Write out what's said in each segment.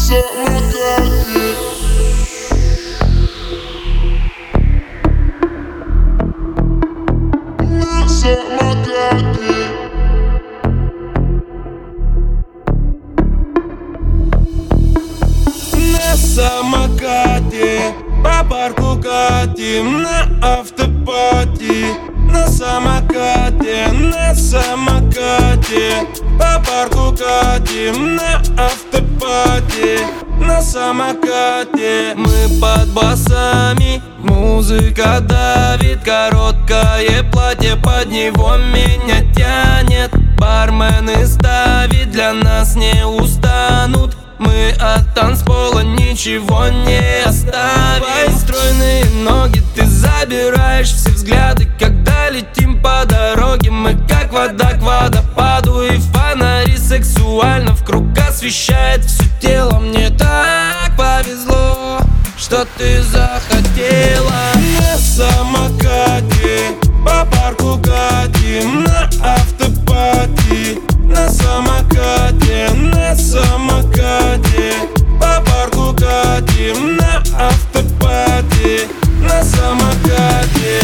На самокате по парку катим, на автопати. На самокате, на самокате по парку катим, на автопати. На самокате мы под басами, музыка давит, короткое платье, под него меня тянет. Бармены ставить для нас не устанут, мы от танцпола ничего не оставим. Твои стройные ноги ты забираешь все взгляды, когда летим по дороге. Мы как вода к водопаду, и фонари сексуально в круг освещает все тело. Мне так повезло, что ты захотела. На самокате по парку катим, на автопати. На самокате, на самокате по парку катим, на автопати. На самокате.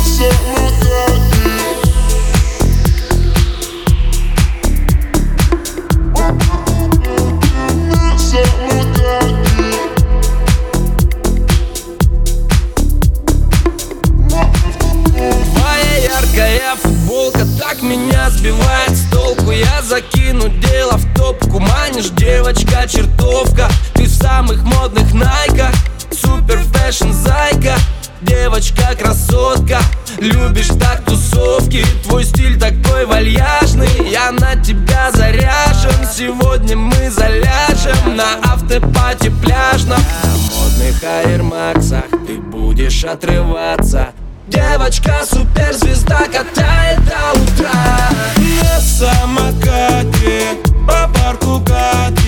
Яркая футболка так меня сбивает с толку. Я закину дело в топку, манишь, девочка, чертовка. Ты в самых модных найках, супер фэшн зайка. Девочка, красотка, любишь так тусовки. Твой стиль такой вальяжный, я на тебя заряжен. Сегодня мы заляжем на автопати пляжном. На модных аэрмаксах ты будешь отрываться. Девочка, суперзвезда, катает до утра. На самокате по парку катим.